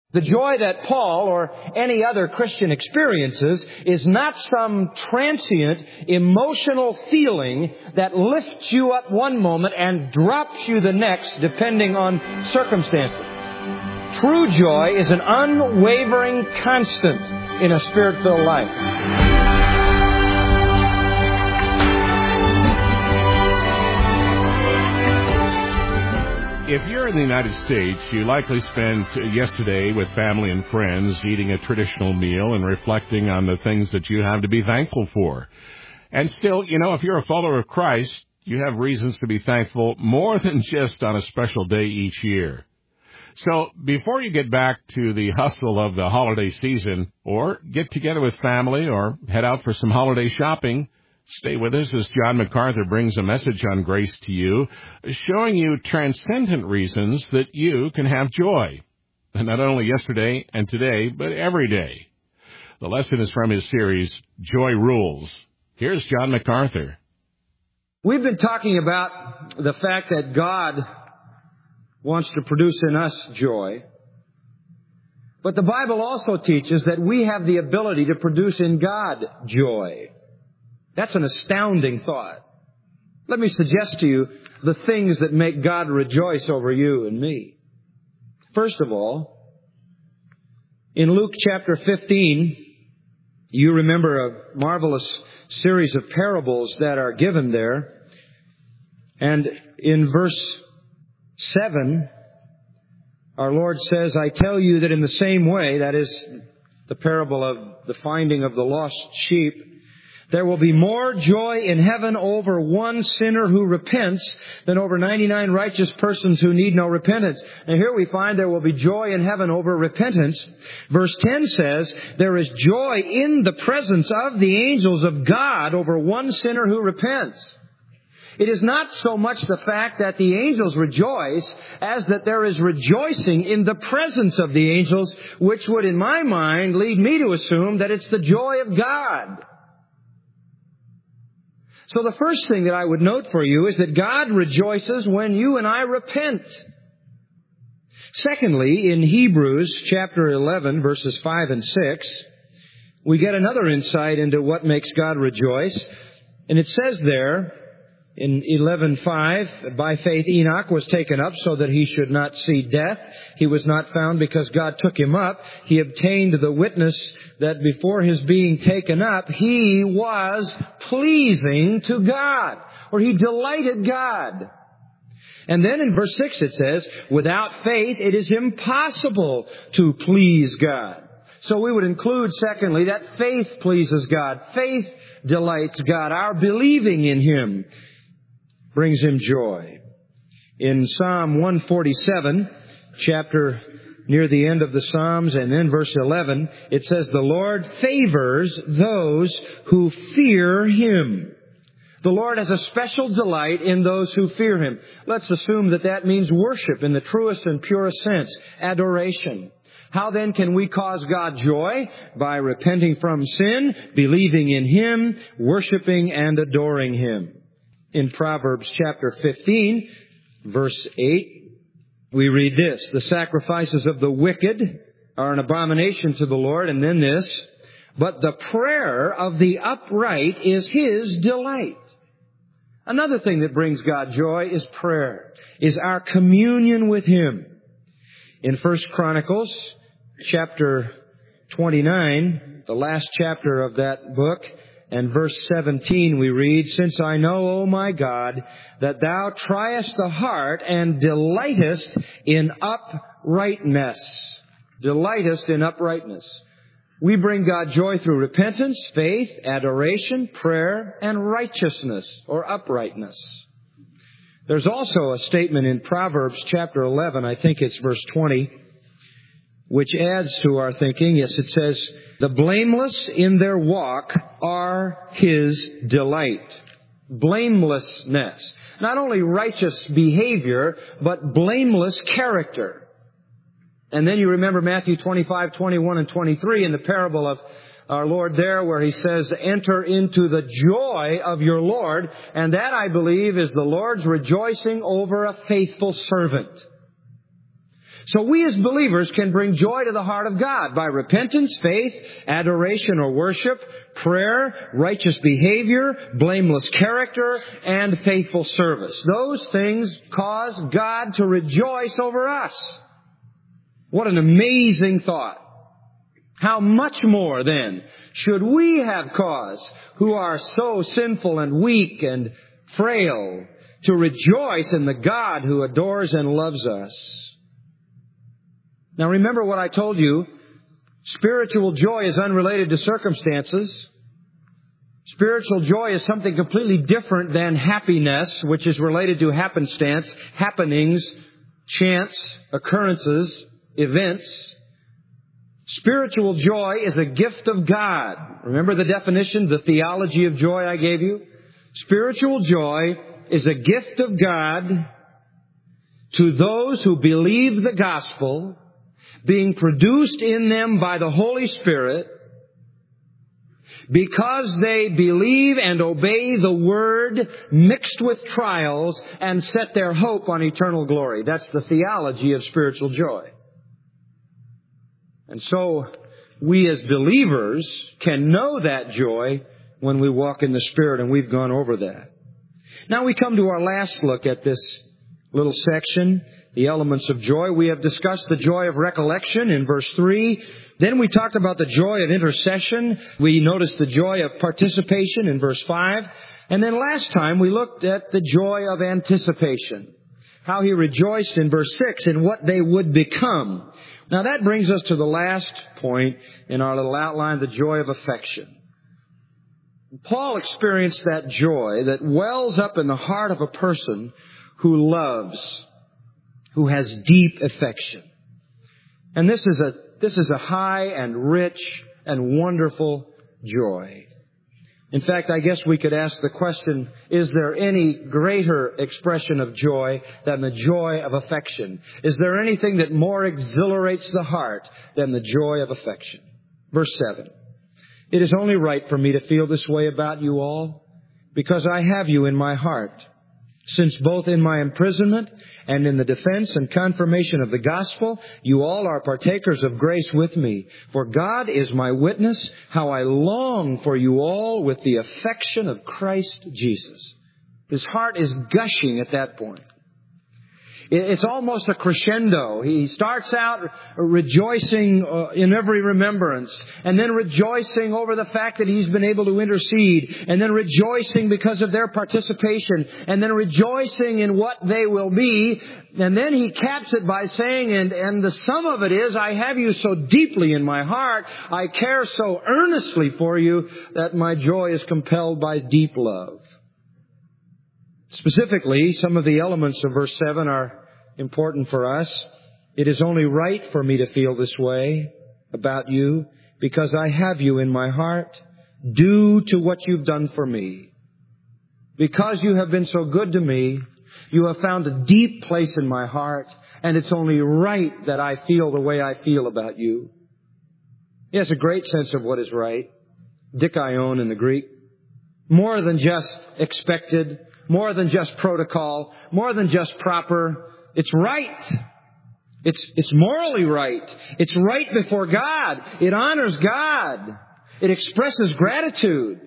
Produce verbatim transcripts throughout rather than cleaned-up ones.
The joy that Paul or any other Christian experiences is not some transient emotional feeling that lifts you up one moment and drops you the next depending on circumstances. True joy is an unwavering constant in a Spirit-filled life. If you're in the United States, you likely spent yesterday with family and friends eating a traditional meal and reflecting on the things that you have to be thankful for. And still, you know, if you're a follower of Christ, you have reasons to be thankful more than just on a special day each year. So before you get back to the hustle of the holiday season, or get together with family, or head out for some holiday shopping, stay with us as John MacArthur brings a message on grace to you, showing you transcendent reasons that you can have joy. And not only yesterday and today, but every day. The lesson is from his series, Joy Rules. Here's John MacArthur. We've been talking about the fact that God wants to produce in us joy. But the Bible also teaches that we have the ability to produce in God joy. That's an astounding thought. Let me suggest to you the things that make God rejoice over you and me. First of all, in Luke chapter fifteen, you remember a marvelous series of parables that are given there. And in verse seven, our Lord says, I tell you that in the same way, that is the parable of the finding of the lost sheep, there will be more joy in heaven over one sinner who repents than over ninety-nine righteous persons who need no repentance. And here we find there will be joy in heaven over repentance. Verse ten says, there is joy in the presence of the angels of God over one sinner who repents. It is not so much the fact that the angels rejoice as that there is rejoicing in the presence of the angels, which would, in my mind, lead me to assume that it's the joy of God. So the first thing that I would note for you is that God rejoices when you and I repent. Secondly, in Hebrews chapter eleven, verses five and six, we get another insight into what makes God rejoice. And it says there in eleven five, by faith Enoch was taken up so that he should not see death. He was not found because God took him up. He obtained the witness that before his being taken up, he was pleasing to God, or he delighted God. And then in verse six it says, without faith it is impossible to please God. So we would include, secondly, that faith pleases God. Faith delights God. Our believing in Him brings Him joy. In Psalm one forty-seven, chapter near the end of the Psalms, and then verse eleven, it says, the Lord favors those who fear Him. The Lord has a special delight in those who fear Him. Let's assume that that means worship in the truest and purest sense, adoration. How then can we cause God joy? By repenting from sin, believing in Him, worshiping and adoring Him. In Proverbs chapter fifteen, verse eight, we read this, the sacrifices of the wicked are an abomination to the Lord, and then this, but the prayer of the upright is His delight. Another thing that brings God joy is prayer, is our communion with Him. In First Chronicles chapter twenty-nine, the last chapter of that book, and verse seventeen we read, since I know, O my God, that Thou triest the heart and delightest in uprightness. Delightest in uprightness. We bring God joy through repentance, faith, adoration, prayer, and righteousness or uprightness. There's also a statement in Proverbs chapter eleven, I think it's verse twenty, which adds to our thinking. Yes, it says, the blameless in their walk are His delight. Blamelessness. Not only righteous behavior, but blameless character. And then you remember Matthew twenty-five, twenty-one, and twenty-three in the parable of our Lord there, where He says, enter into the joy of your Lord. And that, I believe, is the Lord's rejoicing over a faithful servant. So we as believers can bring joy to the heart of God by repentance, faith, adoration or worship, prayer, righteous behavior, blameless character, and faithful service. Those things cause God to rejoice over us. What an amazing thought. How much more, then, should we have cause, who are so sinful and weak and frail, to rejoice in the God who adores and loves us? Now remember what I told you. Spiritual joy is unrelated to circumstances. Spiritual joy is something completely different than happiness, which is related to happenstance, happenings, chance, occurrences, events. Spiritual joy is a gift of God. Remember the definition, the theology of joy I gave you? Spiritual joy is a gift of God to those who believe the gospel, being produced in them by the Holy Spirit, because they believe and obey the Word mixed with trials and set their hope on eternal glory. That's the theology of spiritual joy. And so, we as believers can know that joy when we walk in the Spirit, and we've gone over that. Now we come to our last look at this little section, the elements of joy. We have discussed the joy of recollection in verse three. Then we talked about the joy of intercession. We noticed the joy of participation in verse five. And then last time we looked at the joy of anticipation. How he rejoiced in verse six in what they would become. Now that brings us to the last point in our little outline, the joy of affection. Paul experienced that joy that wells up in the heart of a person who loves, who has deep affection. And this is a, this is a high and rich and wonderful joy. In fact, I guess we could ask the question, is there any greater expression of joy than the joy of affection? Is there anything that more exhilarates the heart than the joy of affection? Verse seven. It is only right for me to feel this way about you all, because I have you in my heart. Since both in my imprisonment and in the defense and confirmation of the gospel, you all are partakers of grace with me. For God is my witness, how I long for you all with the affection of Christ Jesus. His heart is gushing at that point. It's almost a crescendo. He starts out rejoicing in every remembrance, and then rejoicing over the fact that he's been able to intercede, and then rejoicing because of their participation, and then rejoicing in what they will be. And then he caps it by saying, and, and the sum of it is, I have you so deeply in my heart, I care so earnestly for you, that my joy is compelled by deep love. Specifically, some of the elements of verse seven are important for us. It is only right for me to feel this way about you, because I have you in my heart, due to what you've done for me. Because you have been so good to me, you have found a deep place in my heart, and it's only right that I feel the way I feel about you. He has a great sense of what is right. Dikaion in the Greek. More than just expected, more than just protocol, more than just proper. It's right. It's, it's morally right. It's right before God. It honors God. It expresses gratitude.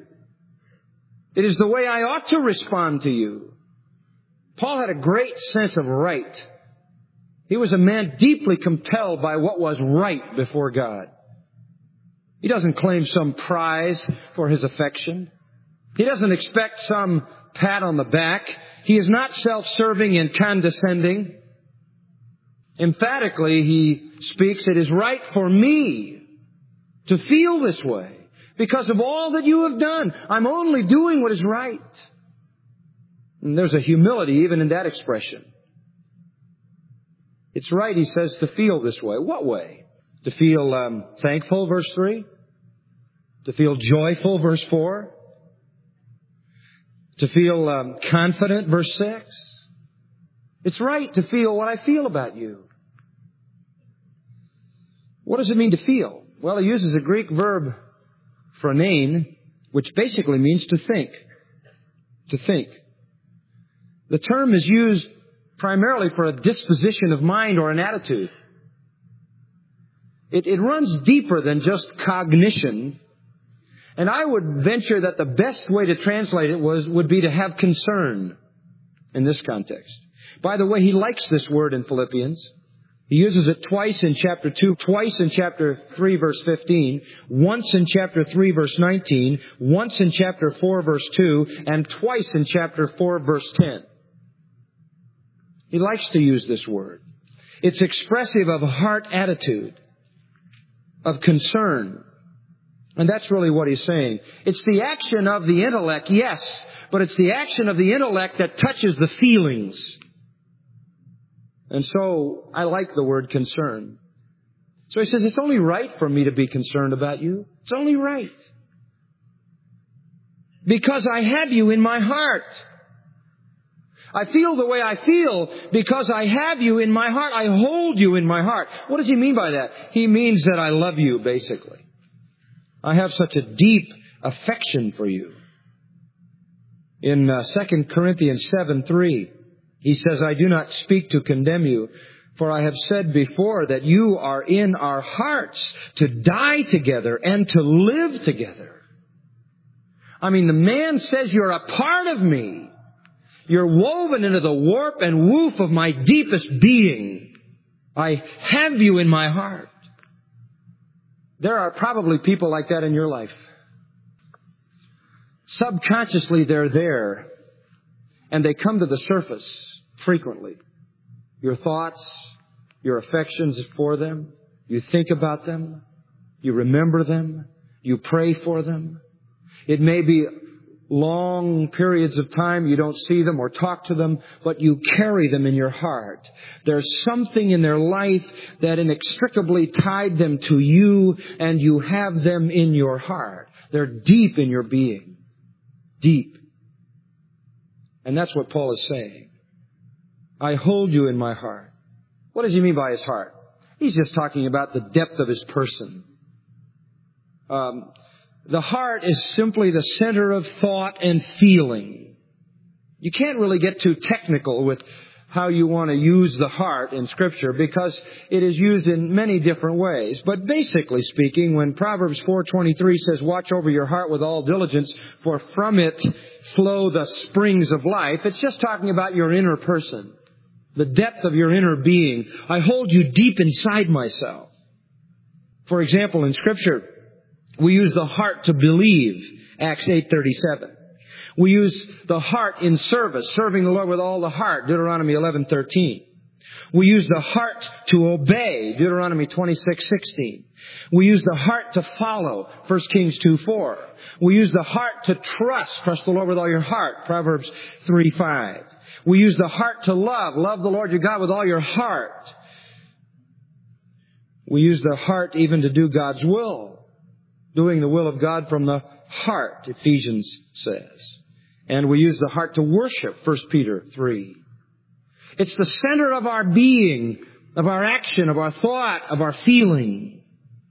It is the way I ought to respond to you. Paul had a great sense of right. He was a man deeply compelled by what was right before God. He doesn't claim some prize for his affection. He doesn't expect some pat on the back. He is not self-serving and condescending. Emphatically, he speaks, it is right for me to feel this way because of all that you have done. I'm only doing what is right. And there's a humility even in that expression. It's right, he says, to feel this way. What way? To feel um, thankful, verse three. To feel joyful, verse four. To feel um, confident, verse six. It's right to feel what I feel about you. What does it mean to feel? Well, he uses a Greek verb, phronein, which basically means to think. To think. The term is used primarily for a disposition of mind or an attitude. It, it runs deeper than just cognition. And I would venture that the best way to translate it was would be to have concern in this context. By the way, he likes this word in Philippians. He uses it twice in chapter two, twice in chapter three, verse fifteen, once in chapter three, verse nineteen, once in chapter four, verse two, and twice in chapter four, verse ten. He likes to use this word. It's expressive of a heart attitude, of concern. And that's really what he's saying. It's the action of the intellect, yes, but it's the action of the intellect that touches the feelings. And so I like the word concern. So he says, it's only right for me to be concerned about you. It's only right. Because I have you in my heart. I feel the way I feel because I have you in my heart. I hold you in my heart. What does he mean by that? He means that I love you, basically. I have such a deep affection for you. In uh, Second Corinthians seven three, he says, I do not speak to condemn you, for I have said before that you are in our hearts to die together and to live together. I mean, the man says you're a part of me. You're woven into the warp and woof of my deepest being. I have you in my heart. There are probably people like that in your life. Subconsciously, they're there, and they come to the surface frequently. Your thoughts, your affections for them. You think about them. You remember them. You pray for them. It may be long periods of time you don't see them or talk to them, but you carry them in your heart. There's something in their life that inextricably tied them to you, and you have them in your heart. They're deep in your being. Deep. And that's what Paul is saying. I hold you in my heart. What does he mean by his heart? He's just talking about the depth of his person. Um, The heart is simply the center of thought and feeling. You can't really get too technical with how you want to use the heart in Scripture because it is used in many different ways. But basically speaking, when Proverbs four twenty-three says, watch over your heart with all diligence, for from it flow the springs of life, it's just talking about your inner person, the depth of your inner being. I hold you deep inside myself. For example, in Scripture, we use the heart to believe, Acts eight thirty-seven. We use the heart in service, serving the Lord with all the heart, Deuteronomy eleven thirteen. We use the heart to obey, Deuteronomy twenty-six sixteen. We use the heart to follow, First Kings two four. We use the heart to trust, trust the Lord with all your heart, Proverbs three five. We use the heart to love, love the Lord your God with all your heart. We use the heart even to do God's will, doing the will of God from the heart, Ephesians says. And we use the heart to worship, First Peter three. It's the center of our being, of our action, of our thought, of our feeling.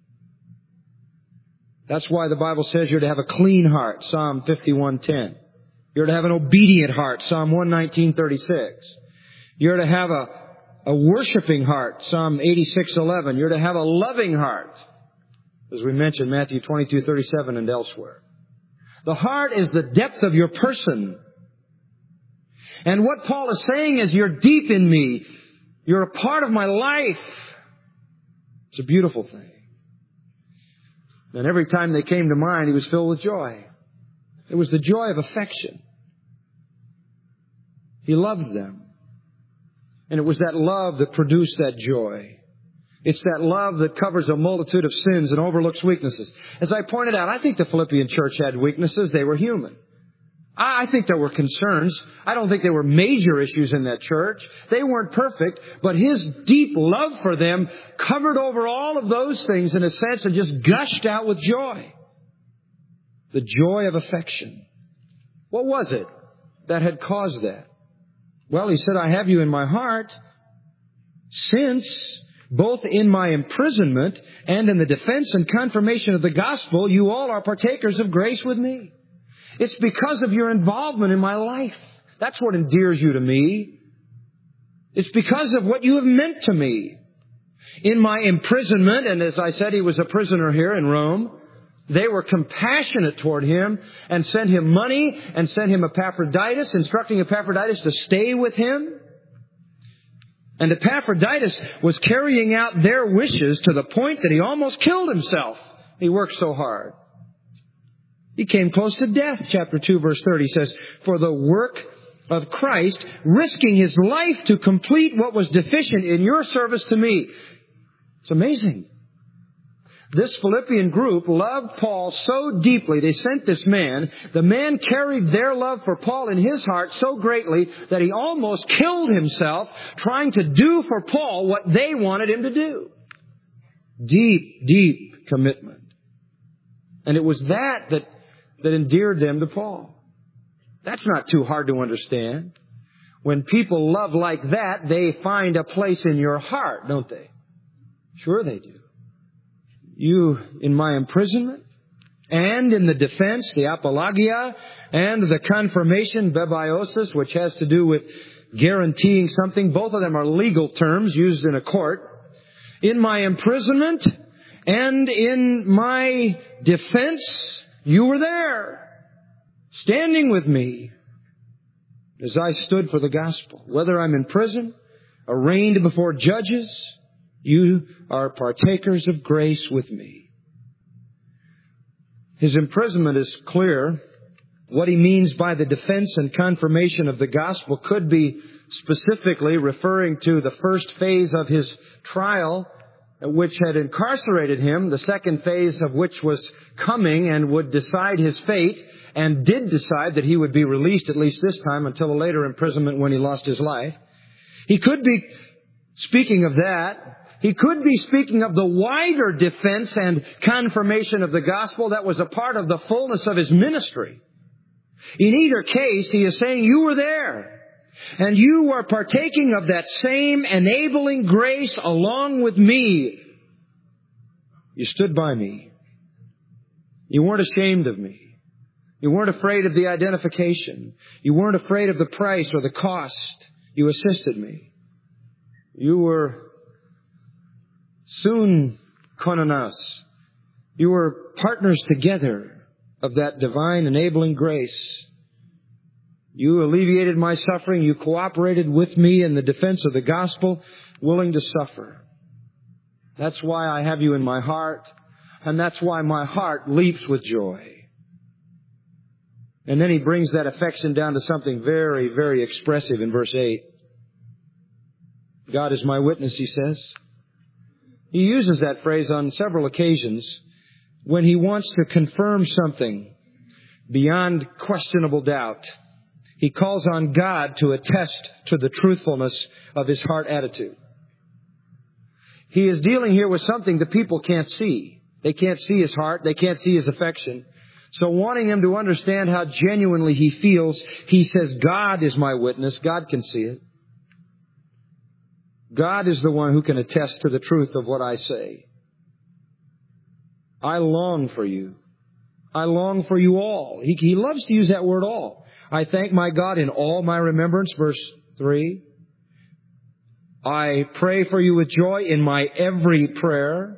That's why the Bible says you're to have a clean heart, Psalm fifty-one ten. You're to have an obedient heart, Psalm one nineteen thirty-six. You're to have a, a worshiping heart, Psalm eighty-six eleven. You're to have a loving heart, as we mentioned, Matthew twenty-two thirty-seven and elsewhere. The heart is the depth of your person. And what Paul is saying is, you're deep in me. You're a part of my life. It's a beautiful thing. And every time they came to mind, he was filled with joy. It was the joy of affection. He loved them. And it was that love that produced that joy. It's that love that covers a multitude of sins and overlooks weaknesses. As I pointed out, I think the Philippian church had weaknesses. They were human. I think there were concerns. I don't think there were major issues in that church. They weren't perfect, but his deep love for them covered over all of those things in a sense and just gushed out with joy. The joy of affection. What was it that had caused that? Well, he said, I have you in my heart since both in my imprisonment and in the defense and confirmation of the gospel, you all are partakers of grace with me. It's because of your involvement in my life. That's what endears you to me. It's because of what you have meant to me. In my imprisonment, and as I said, he was a prisoner here in Rome, they were compassionate toward him and sent him money and sent him Epaphroditus, instructing Epaphroditus to stay with him. And Epaphroditus was carrying out their wishes to the point that he almost killed himself. He worked so hard. He came close to death. Chapter two, verse thirty says, for the work of Christ, risking his life to complete what was deficient in your service to me. It's amazing. This Philippian group loved Paul so deeply, they sent this man. The man carried their love for Paul in his heart so greatly that he almost killed himself trying to do for Paul what they wanted him to do. Deep, deep commitment. And it was that that, that endeared them to Paul. That's not too hard to understand. When people love like that, they find a place in your heart, don't they? Sure they do. You, in my imprisonment, and in the defense, the apologia, and the confirmation, bebiosis, which has to do with guaranteeing something. Both of them are legal terms used in a court. In my imprisonment and in my defense, you were there, standing with me as I stood for the gospel. Whether I'm in prison, arraigned before judges, you are partakers of grace with me. His imprisonment is clear. What he means by the defense and confirmation of the gospel could be specifically referring to the first phase of his trial, which had incarcerated him, the second phase of which was coming and would decide his fate, and did decide that he would be released at least this time until a later imprisonment when he lost his life. He could be speaking of that. He could be speaking of the wider defense and confirmation of the gospel that was a part of the fullness of his ministry. In either case, he is saying you were there, and you were partaking of that same enabling grace along with me. You stood by me. You weren't ashamed of me. You weren't afraid of the identification. You weren't afraid of the price or the cost. You assisted me. You were soon koinonos. You were partners together of that divine enabling grace. You alleviated my suffering. You cooperated with me in the defense of the gospel, willing to suffer. That's why I have you in my heart, and that's why my heart leaps with joy. And then he brings that affection down to something very, very expressive in verse eight. God is my witness, he says. He uses that phrase on several occasions when he wants to confirm something beyond questionable doubt. He calls on God to attest to the truthfulness of his heart attitude. He is dealing here with something the people can't see. They can't see his heart. They can't see his affection. So wanting him to understand how genuinely he feels, he says, God is my witness. God can see it. God is the one who can attest to the truth of what I say. I long for you. I long for you all. He, he loves to use that word all. I thank my God in all my remembrance, verse three. I pray for you with joy in my every prayer.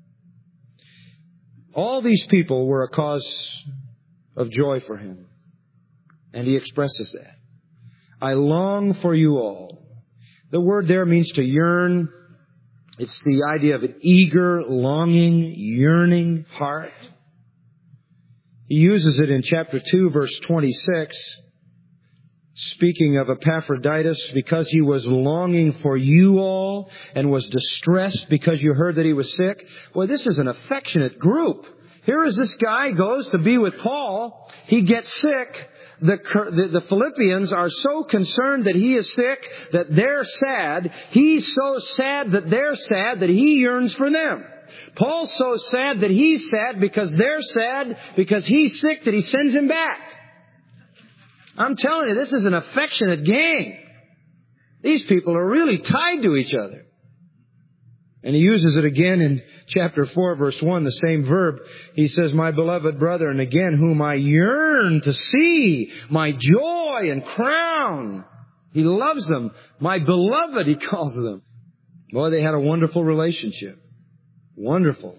All these people were a cause of joy for him. And he expresses that. I long for you all. The word there means to yearn. It's the idea of an eager, longing, yearning heart. He uses it in chapter two, verse twenty-six, speaking of Epaphroditus, because he was longing for you all and was distressed because you heard that he was sick. Well, this is an affectionate group. Here is this guy goes to be with Paul. He gets sick. The, the, the Philippians are so concerned that he is sick that they're sad. He's so sad that they're sad that he yearns for them. Paul's so sad that he's sad because they're sad because he's sick that he sends him back. I'm telling you, this is an affectionate gang. These people are really tied to each other. And he uses it again in chapter four, verse one, the same verb. He says, my beloved brother, and again, whom I yearn to see, my joy and crown. He loves them. My beloved, he calls them. Boy, they had a wonderful relationship. Wonderful.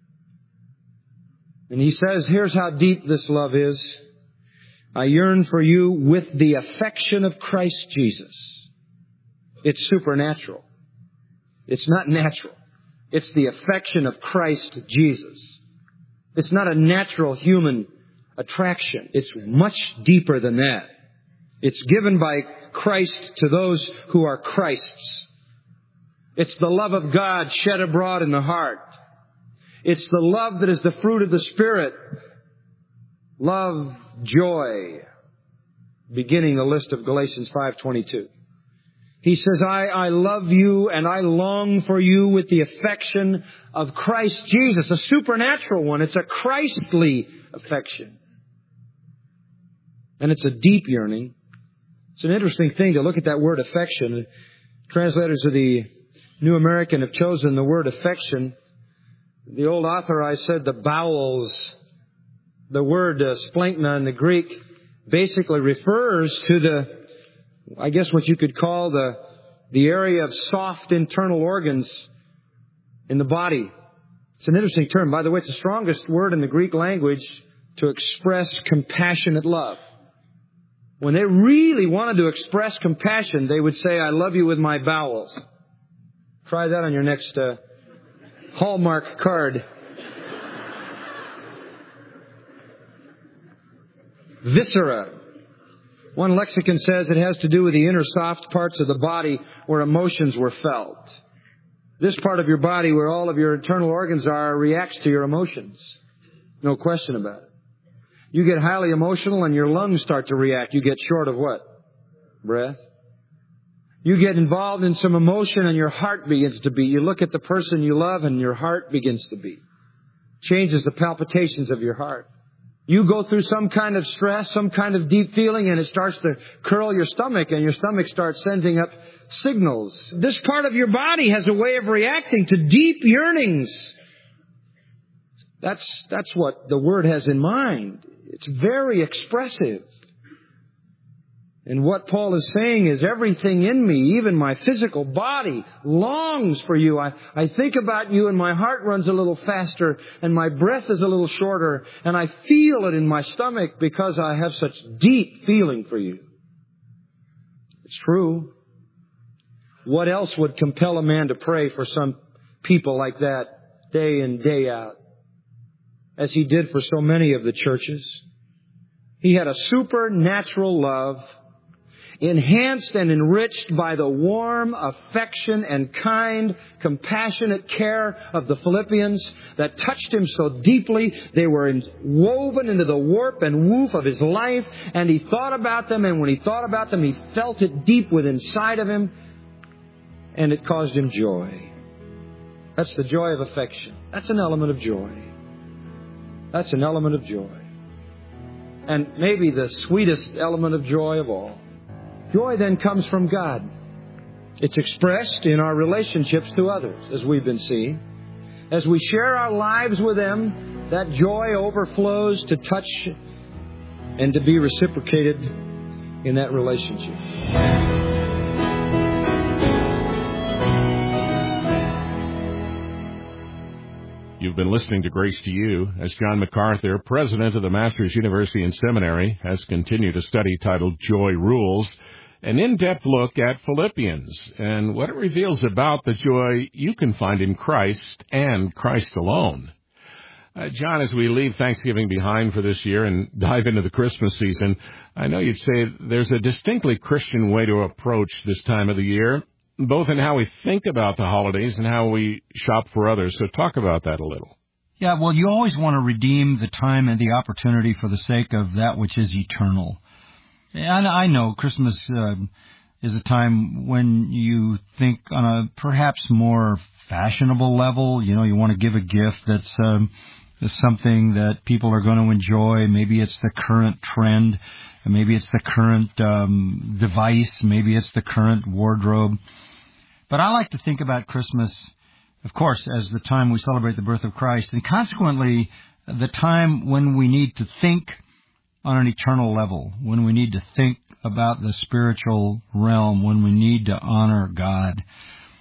And he says, here's how deep this love is. I yearn for you with the affection of Christ Jesus. It's supernatural. It's not natural. It's the affection of Christ Jesus. It's not a natural human attraction. It's much deeper than that. It's given by Christ to those who are Christ's. It's the love of God shed abroad in the heart. It's the love that is the fruit of the Spirit. Love, joy. Beginning the list of Galatians five twenty-two. He says, I, I love you and I long for you with the affection of Christ Jesus. A supernatural one. It's a Christly affection. And it's a deep yearning. It's an interesting thing to look at that word affection. Translators of the New American have chosen the word affection. The old authorized said the bowels. The word uh, splankna in the Greek basically refers to the, I guess what you could call the, the area of soft internal organs in the body. It's an interesting term. By the way, it's the strongest word in the Greek language to express compassionate love. When they really wanted to express compassion, they would say, I love you with my bowels. Try that on your next uh, Hallmark card. Viscera. One lexicon says it has to do with the inner soft parts of the body where emotions were felt. This part of your body where all of your internal organs are reacts to your emotions. No question about it. You get highly emotional and your lungs start to react. You get short of what? Breath. You get involved in some emotion and your heart begins to beat. You look at the person you love and your heart begins to beat. Changes the palpitations of your heart. You go through some kind of stress, some kind of deep feeling, and it starts to curl your stomach, and your stomach starts sending up signals. This part of your body has a way of reacting to deep yearnings. That's, that's what the Word has in mind. It's very expressive. And what Paul is saying is everything in me, even my physical body, longs for you. I, I think about you and my heart runs a little faster and my breath is a little shorter and I feel it in my stomach because I have such deep feeling for you. It's true. What else would compel a man to pray for some people like that day in, day out, as he did for so many of the churches? He had a supernatural love, enhanced and enriched by the warm affection and kind, compassionate care of the Philippians that touched him so deeply. They were woven into the warp and woof of his life, and he thought about them, and when he thought about them, he felt it deep within inside of him, and it caused him joy. That's the joy of affection. That's an element of joy. That's an element of joy. And maybe the sweetest element of joy of all. Joy then comes from God. It's expressed in our relationships to others, as we've been seeing. As we share our lives with them, that joy overflows to touch and to be reciprocated in that relationship. You've been listening to Grace to You as John MacArthur, president of the Masters University and Seminary, has continued a study titled Joy Rules, an in-depth look at Philippians and what it reveals about the joy you can find in Christ and Christ alone. Uh, John, as we leave Thanksgiving behind for this year and dive into the Christmas season, I know you'd say there's a distinctly Christian way to approach this time of the year, both in how we think about the holidays and how we shop for others. So talk about that a little. Yeah, well, you always want to redeem the time and the opportunity for the sake of that which is eternal. And I know Christmas uh, is a time when you think on a perhaps more fashionable level. You know, you want to give a gift that's um, something that people are going to enjoy. Maybe it's the current trend. Maybe it's the current um, device. Maybe it's the current wardrobe. But I like to think about Christmas, of course, as the time we celebrate the birth of Christ, and consequently the time when we need to think on an eternal level, when we need to think about the spiritual realm, when we need to honor God.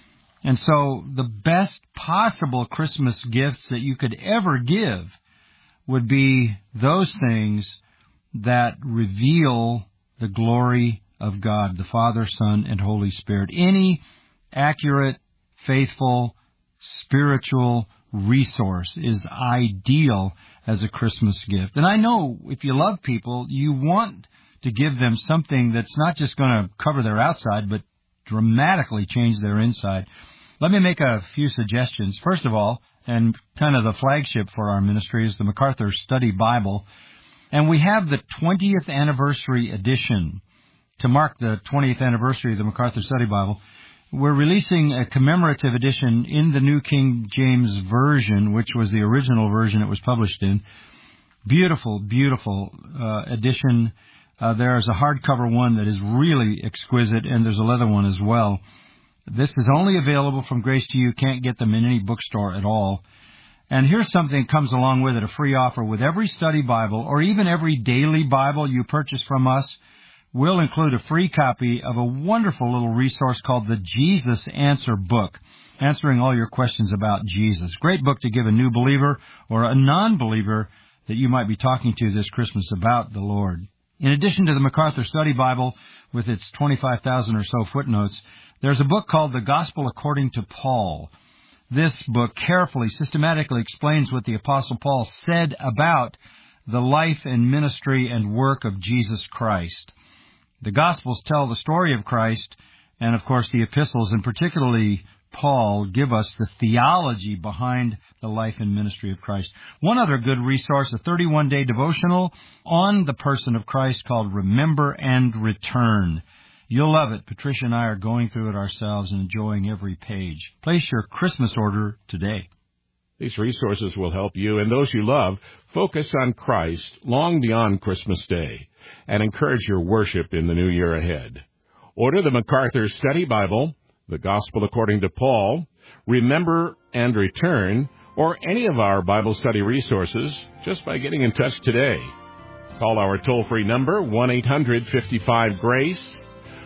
And so the best possible Christmas gifts that you could ever give would be those things that reveal the glory of God, the Father, Son, and Holy Spirit. Any accurate, faithful, spiritual resource is ideal as a Christmas gift. And I know if you love people, you want to give them something that's not just going to cover their outside, but dramatically change their inside. Let me make a few suggestions. First of all, and kind of the flagship for our ministry is the MacArthur Study Bible. And we have the twentieth anniversary edition. To mark the twentieth anniversary of the MacArthur Study Bible, we're releasing a commemorative edition in the New King James Version, which was the original version it was published in. Beautiful, beautiful uh, edition. Uh, there's a hardcover one that is really exquisite, and there's a leather one as well. This is only available from Grace to You. Can't get them in any bookstore at all. And here's something that comes along with it, a free offer. With every study Bible, or even every daily Bible you purchase from us, we'll include a free copy of a wonderful little resource called the Jesus Answer Book, answering all your questions about Jesus. Great book to give a new believer or a non-believer that you might be talking to this Christmas about the Lord. In addition to the MacArthur Study Bible, with its twenty-five thousand or so footnotes, there's a book called The Gospel According to Paul. This book carefully, systematically explains what the Apostle Paul said about the life and ministry and work of Jesus Christ. The Gospels tell the story of Christ, and of course the epistles, and particularly Paul, give us the theology behind the life and ministry of Christ. One other good resource, a thirty-one day devotional on the person of Christ called Remember and Return. You'll love it. Patricia and I are going through it ourselves and enjoying every page. Place your Christmas order today. These resources will help you and those you love focus on Christ long beyond Christmas Day and encourage your worship in the new year ahead. Order the MacArthur Study Bible, The Gospel According to Paul, Remember and Return, or any of our Bible study resources just by getting in touch today. Call our toll-free number, one eight hundred fifty-five GRACE,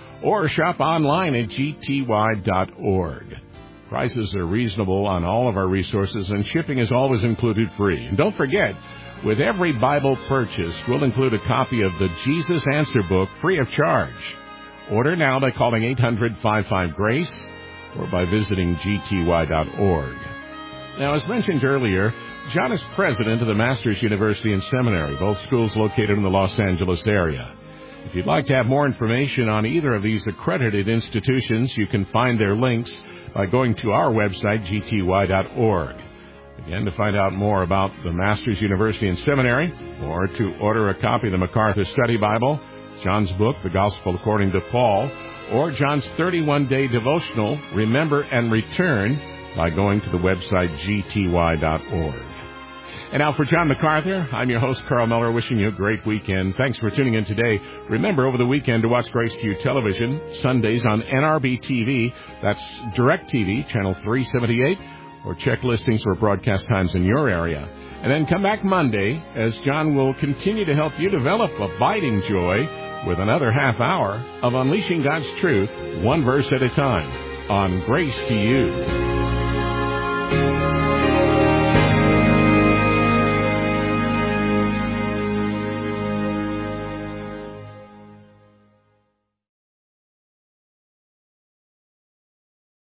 or shop online at g t y dot org. Prices are reasonable on all of our resources, and shipping is always included free. And don't forget, with every Bible purchase, we'll include a copy of the Jesus Answer Book free of charge. Order now by calling eight hundred fifty-five GRACE or by visiting g t y dot org. Now, as mentioned earlier, John is president of the Masters University and Seminary, both schools located in the Los Angeles area. If you'd like to have more information on either of these accredited institutions, you can find their links by going to our website, g t y dot org. Again, to find out more about the Masters University and Seminary, or to order a copy of the MacArthur Study Bible, John's book, The Gospel According to Paul, or John's thirty-one day devotional, Remember and Return, by going to the website, g t y dot org. And now for John MacArthur, I'm your host, Carl Miller, wishing you a great weekend. Thanks for tuning in today. Remember, over the weekend, to watch Grace to You Television, Sundays on N R B T V, that's DirecTV, channel three seventy-eight, or check listings for broadcast times in your area. And then come back Monday, as John will continue to help you develop abiding joy with another half hour of Unleashing God's Truth, one verse at a time, on Grace to You.